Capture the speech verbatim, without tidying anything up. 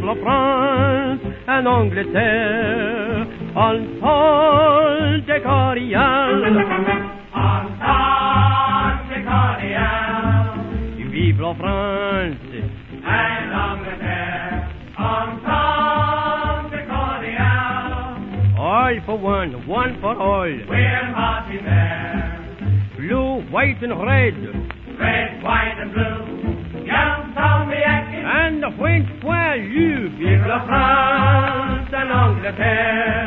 la France en Angleterre, entente cordiale, entente cordiale. Vive la France en Angleterre, entente cordiale. All for one, one for all. We're marching there. Blue, white and red. Red, white and blue. Young Tommy Atkins. And the French poilu. Vive la France en Angleterre.